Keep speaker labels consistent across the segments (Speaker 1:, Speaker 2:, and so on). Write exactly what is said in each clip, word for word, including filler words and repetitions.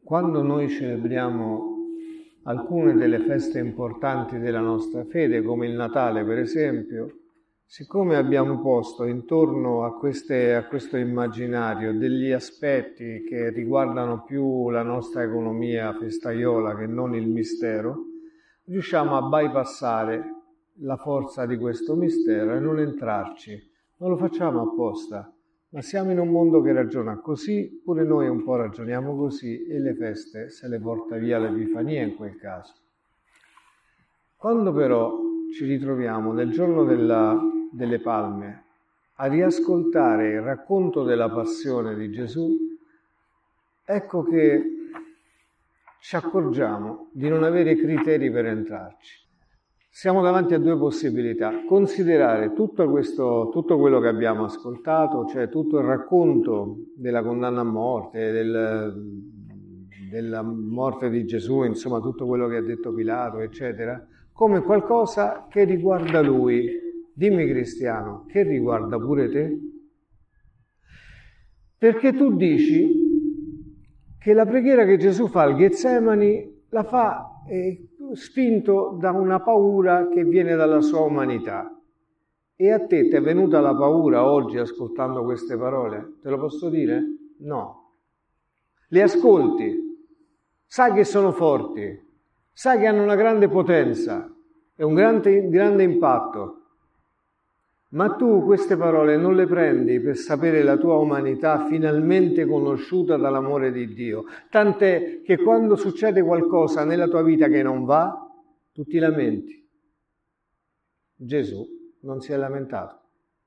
Speaker 1: quando noi celebriamo alcune delle feste importanti della nostra fede, come il Natale per esempio, siccome abbiamo posto intorno a, queste, a questo immaginario degli aspetti che riguardano più la nostra economia festaiola che non il mistero, riusciamo a bypassare la forza di questo mistero e non entrarci. Non lo facciamo apposta, ma siamo in un mondo che ragiona così, pure noi un po' ragioniamo così e le feste se le porta via l'Epifania in quel caso. Quando però ci ritroviamo nel giorno della, delle Palme a riascoltare il racconto della passione di Gesù, ecco che ci accorgiamo di non avere criteri per entrarci. Siamo davanti a due possibilità: considerare tutto questo, tutto quello che abbiamo ascoltato, cioè tutto il racconto della condanna a morte, del, della morte di Gesù, insomma tutto quello che ha detto Pilato, eccetera, come qualcosa che riguarda lui. Dimmi cristiano, che riguarda pure te? Perché tu dici che la preghiera che Gesù fa al Getsemani la fa eh, spinto da una paura che viene dalla sua umanità. E a te ti è venuta la paura oggi ascoltando queste parole? Te lo posso dire? No. Le ascolti, sai che sono forti, sai che hanno una grande potenza e un grande, grande impatto. Ma tu queste parole non le prendi per sapere la tua umanità finalmente conosciuta dall'amore di Dio. Tant'è che quando succede qualcosa nella tua vita che non va, tu ti lamenti. Gesù non si è lamentato.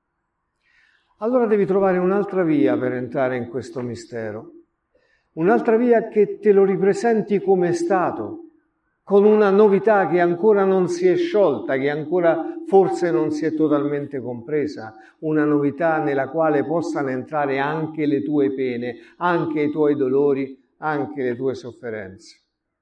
Speaker 1: Allora devi trovare un'altra via per entrare in questo mistero. Un'altra via che te lo ripresenti come è stato, con una novità che ancora non si è sciolta, che ancora forse non si è totalmente compresa, una novità nella quale possano entrare anche le tue pene, anche i tuoi dolori, anche le tue sofferenze.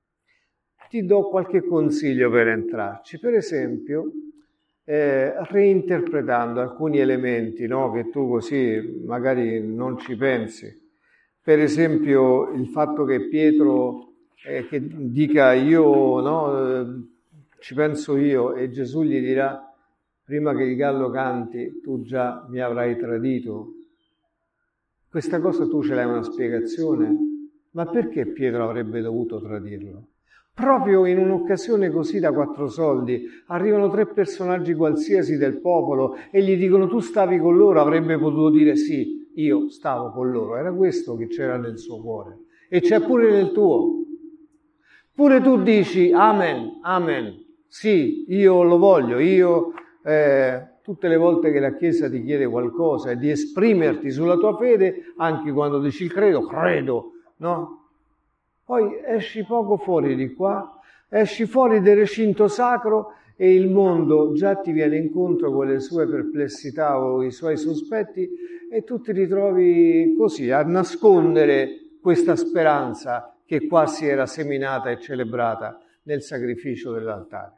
Speaker 1: Ti do qualche consiglio per entrarci, per esempio eh, reinterpretando alcuni elementi, no, che tu così magari non ci pensi. Per esempio il fatto che Pietro Eh, che dica io, no, eh, ci penso io, e Gesù gli dirà: prima che il gallo canti tu già mi avrai tradito. Questa cosa tu ce l'hai una spiegazione? Ma perché Pietro avrebbe dovuto tradirlo? Proprio in un'occasione così da quattro soldi arrivano tre personaggi qualsiasi del popolo e gli dicono: tu stavi con loro. Avrebbe potuto dire: sì, io stavo con loro. Era questo che c'era nel suo cuore e c'è pure nel tuo. Pure tu dici amen, amen, sì, io lo voglio, io eh, tutte le volte che la Chiesa ti chiede qualcosa e di esprimerti sulla tua fede, anche quando dici il credo, credo, no? Poi esci poco fuori di qua, esci fuori del recinto sacro e il mondo già ti viene incontro con le sue perplessità o i suoi sospetti e tu ti ritrovi così a nascondere questa speranza che qua si era seminata e celebrata nel sacrificio dell'altare.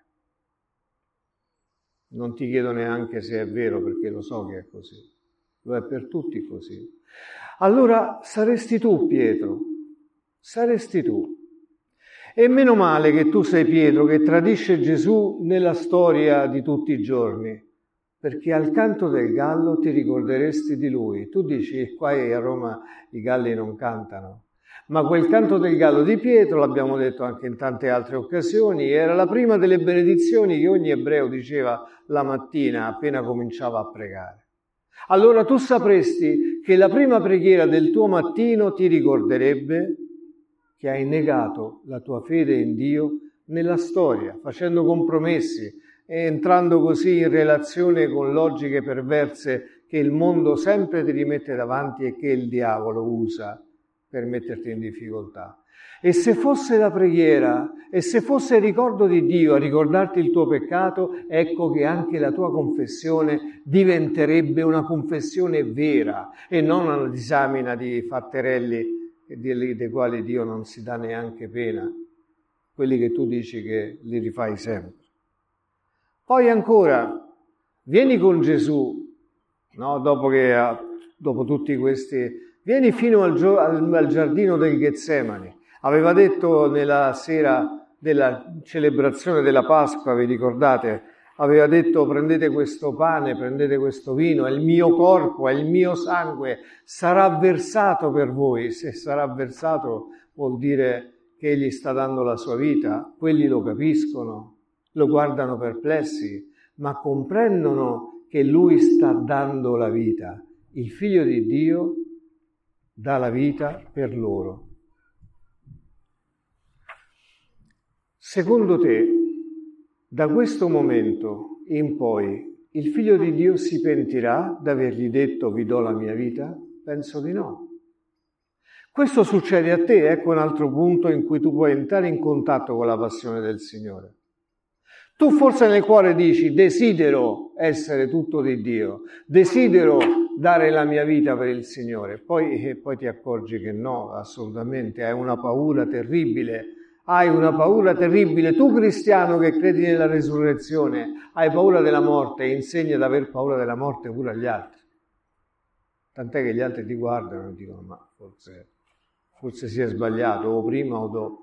Speaker 1: Non ti chiedo neanche se è vero, perché lo so che è così. Lo è per tutti così. Allora saresti tu, Pietro, saresti tu. E meno male che tu sei Pietro, che tradisce Gesù nella storia di tutti i giorni, perché al canto del gallo ti ricorderesti di lui. Tu dici, qua a Roma i galli non cantano. Ma quel canto del gallo di Pietro, l'abbiamo detto anche in tante altre occasioni, era la prima delle benedizioni che ogni ebreo diceva la mattina appena cominciava a pregare. Allora tu sapresti che la prima preghiera del tuo mattino ti ricorderebbe che hai negato la tua fede in Dio nella storia, facendo compromessi e entrando così in relazione con logiche perverse che il mondo sempre ti rimette davanti e che il diavolo usa per metterti in difficoltà. E se fosse la preghiera, e se fosse il ricordo di Dio a ricordarti il tuo peccato, ecco che anche la tua confessione diventerebbe una confessione vera e non una disamina di fatterelli dei quali Dio non si dà neanche pena, quelli che tu dici che li rifai sempre. Poi ancora, vieni con Gesù, no? Dopo che dopo tutti questi... Vieni fino al, gio- al, al giardino del Getsemani. Aveva detto nella sera della celebrazione della Pasqua, vi ricordate? Aveva detto: prendete questo pane, prendete questo vino, è il mio corpo, è il mio sangue, sarà versato per voi. Se sarà versato vuol dire che egli sta dando la sua vita. Quelli lo capiscono, lo guardano perplessi, ma comprendono che lui sta dando la vita. Il Figlio di Dio dà la vita per loro. Secondo te, da questo momento in poi, il Figlio di Dio si pentirà d'avergli detto vi do la mia vita? Penso di no. Questo succede a te, ecco un altro punto in cui tu puoi entrare in contatto con la passione del Signore. Tu forse nel cuore dici: desidero essere tutto di Dio, desidero dare la mia vita per il Signore. Poi, e poi ti accorgi che no, assolutamente, hai una paura terribile. Hai una paura terribile. Tu cristiano che credi nella resurrezione, hai paura della morte e insegni ad aver paura della morte pure agli altri. Tant'è che gli altri ti guardano e dicono: ma forse, forse si è sbagliato, o prima o dopo.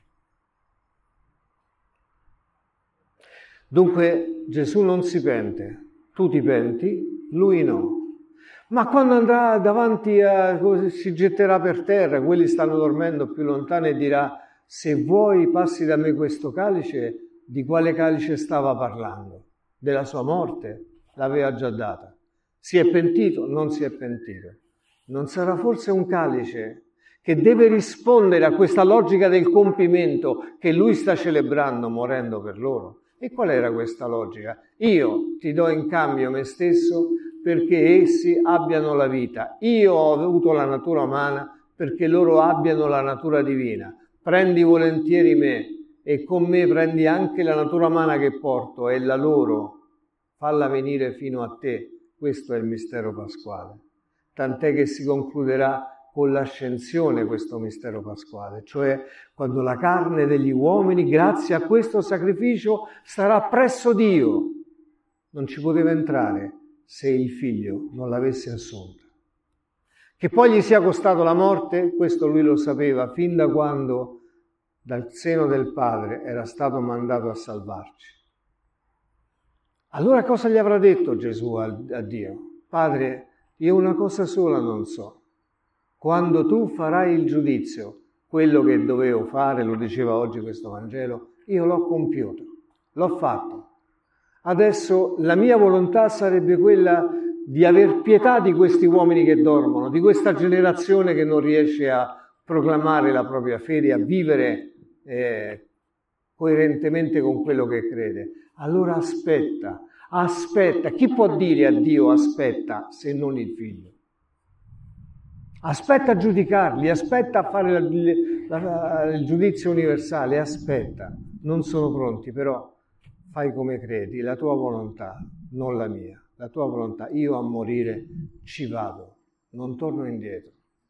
Speaker 1: Dunque Gesù non si pente, tu ti penti, lui no. Ma quando andrà davanti a, si getterà per terra, quelli stanno dormendo più lontano e dirà: se vuoi passi da me questo calice. Di quale calice stava parlando? Della sua morte? L'aveva già data. Si è pentito? Non si è pentito. Non sarà forse un calice che deve rispondere a questa logica del compimento che lui sta celebrando morendo per loro? E qual era questa logica? Io ti do in cambio me stesso perché essi abbiano la vita. Io ho avuto la natura umana perché loro abbiano la natura divina. Prendi volentieri me e con me prendi anche la natura umana che porto e la loro, falla venire fino a te. Questo è il mistero pasquale. Tant'è che si concluderà con l'ascensione questo mistero pasquale, cioè quando la carne degli uomini, grazie a questo sacrificio, sarà presso Dio. Non ci poteva entrare se il Figlio non l'avesse assunta. Che poi gli sia costato la morte, questo lui lo sapeva fin da quando dal seno del Padre era stato mandato a salvarci. Allora cosa gli avrà detto Gesù a, a Dio? Padre, io una cosa sola non so. Quando tu farai il giudizio, quello che dovevo fare, lo diceva oggi questo Vangelo, io l'ho compiuto, l'ho fatto. Adesso la mia volontà sarebbe quella di aver pietà di questi uomini che dormono, di questa generazione che non riesce a proclamare la propria fede, a vivere eh, coerentemente con quello che crede. Allora aspetta, aspetta. Chi può dire a Dio aspetta se non il Figlio? Aspetta a giudicarli, aspetta a fare la, la, la, il giudizio universale, aspetta. Non sono pronti, però fai come credi, la tua volontà, non la mia. La tua volontà, io a morire ci vado, non torno indietro.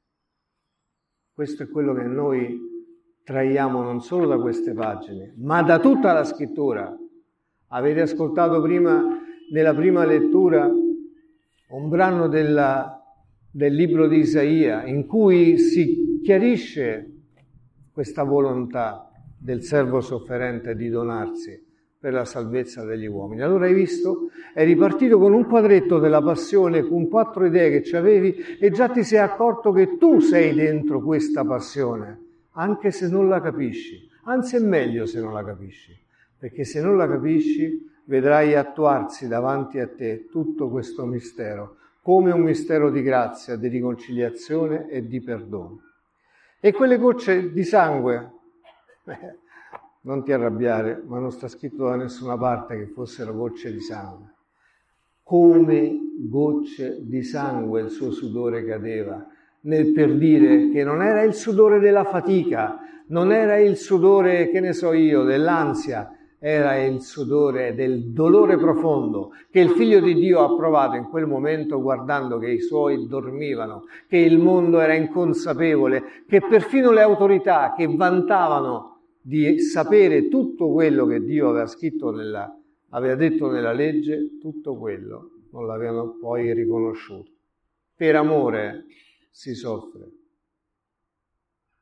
Speaker 1: Questo è quello che noi traiamo non solo da queste pagine, ma da tutta la scrittura. Avete ascoltato prima, nella prima lettura, un brano della, del libro di Isaia, in cui si chiarisce questa volontà del servo sofferente di donarsi per la salvezza degli uomini. Allora hai visto? Eri partito con un quadretto della passione, con quattro idee che ci avevi e già ti sei accorto che tu sei dentro questa passione, anche se non la capisci. Anzi è meglio se non la capisci, perché se non la capisci vedrai attuarsi davanti a te tutto questo mistero, come un mistero di grazia, di riconciliazione e di perdono. E quelle gocce di sangue... Eh, non ti arrabbiare, ma non sta scritto da nessuna parte che fossero gocce di sangue. Come gocce di sangue il suo sudore cadeva, nel per dire che non era il sudore della fatica, non era il sudore, che ne so io, dell'ansia, era il sudore del dolore profondo che il Figlio di Dio ha provato in quel momento guardando che i suoi dormivano, che il mondo era inconsapevole, che perfino le autorità che vantavano di sapere tutto quello che Dio aveva scritto nella, aveva detto nella legge, tutto quello non l'avevano poi riconosciuto. Per amore si soffre.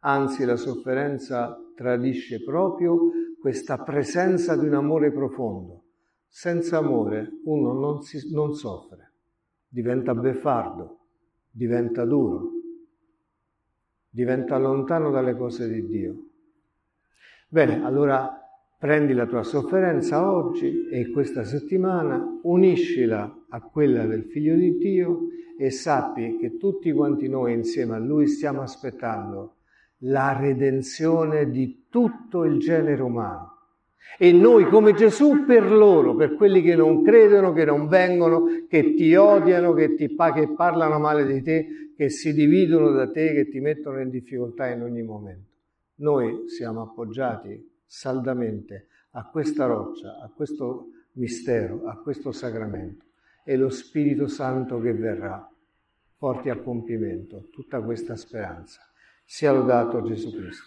Speaker 1: Anzi, la sofferenza tradisce proprio questa presenza di un amore profondo. Senza amore uno non, si, non soffre, diventa beffardo, diventa duro, diventa lontano dalle cose di Dio. Bene, allora prendi la tua sofferenza oggi e questa settimana, uniscila a quella del Figlio di Dio e sappi che tutti quanti noi insieme a Lui stiamo aspettando la redenzione di tutto il genere umano. E noi come Gesù per loro, per quelli che non credono, che non vengono, che ti odiano, che, ti, che parlano male di te, che si dividono da te, che ti mettono in difficoltà in ogni momento. Noi siamo appoggiati saldamente a questa roccia, a questo mistero, a questo sacramento. E lo Spirito Santo che verrà porti a compimento tutta questa speranza. Sia lodato Gesù Cristo.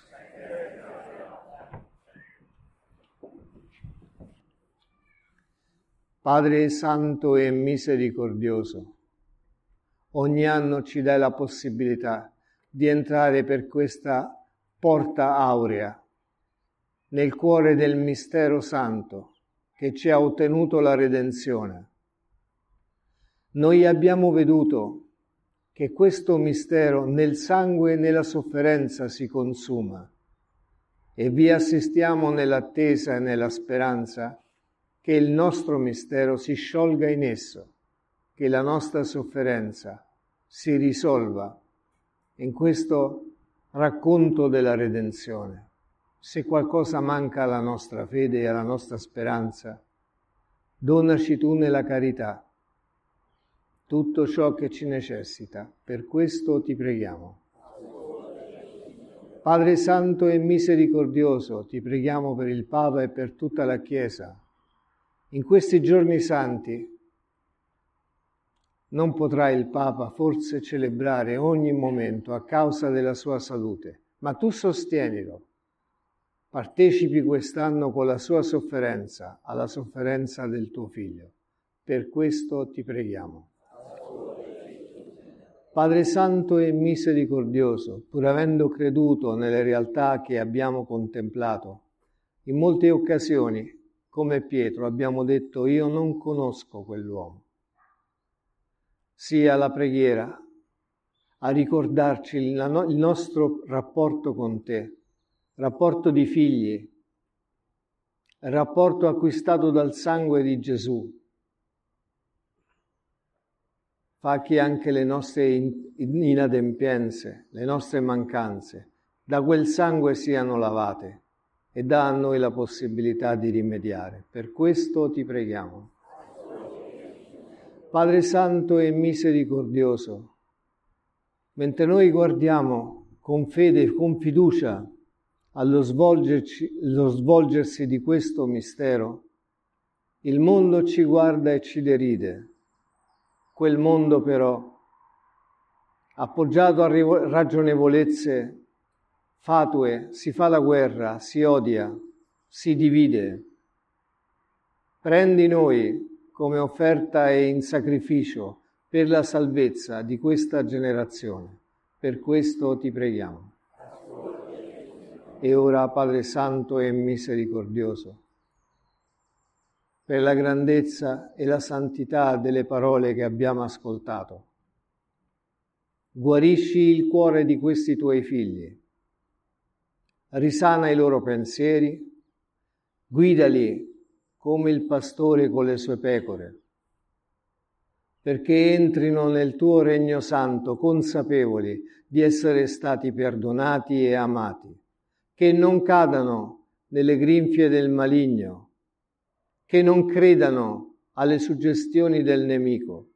Speaker 1: Padre Santo e Misericordioso, ogni anno ci dai la possibilità di entrare per questa porta aurea nel cuore del mistero santo che ci ha ottenuto la redenzione. Noi abbiamo veduto che questo mistero nel sangue e nella sofferenza si consuma e vi assistiamo nell'attesa e nella speranza che il nostro mistero si sciolga in esso, che la nostra sofferenza si risolva in questo racconto della redenzione. Se qualcosa manca alla nostra fede e alla nostra speranza, donaci tu nella carità tutto ciò che ci necessita. Per questo ti preghiamo. Padre Santo e Misericordioso, ti preghiamo per il Papa e per tutta la Chiesa. In questi giorni santi non potrà il Papa forse celebrare ogni momento a causa della sua salute, ma tu sostienilo. Partecipi quest'anno con la sua sofferenza alla sofferenza del tuo Figlio. Per questo ti preghiamo. Padre Santo e Misericordioso, pur avendo creduto nelle realtà che abbiamo contemplato, in molte occasioni, come Pietro, abbiamo detto io non conosco quell'uomo. Sia la preghiera a ricordarci il, no- il nostro rapporto con te, rapporto di figli, rapporto acquistato dal sangue di Gesù. Fa che anche le nostre inadempienze, le nostre mancanze, da quel sangue siano lavate e dà a noi la possibilità di rimediare. Per questo ti preghiamo. Padre Santo e Misericordioso, mentre noi guardiamo con fede e con fiducia allo svolgerci, lo svolgersi di questo mistero, il mondo ci guarda e ci deride. Quel mondo però, appoggiato a ragionevolezze fatue, si fa la guerra, si odia, si divide. Prendi noi come offerta e in sacrificio per la salvezza di questa generazione. Per questo ti preghiamo. E ora, Padre Santo e Misericordioso, per la grandezza e la santità delle parole che abbiamo ascoltato, guarisci il cuore di questi tuoi figli, risana i loro pensieri, guidali come il pastore con le sue pecore, perché entrino nel tuo regno santo consapevoli di essere stati perdonati e amati, che non cadano nelle grinfie del maligno, che non credano alle suggestioni del nemico,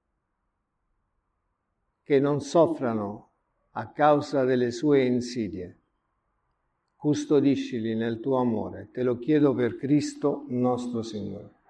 Speaker 1: che non soffrano a causa delle sue insidie. Custodiscili nel tuo amore, te lo chiedo per Cristo nostro Signore.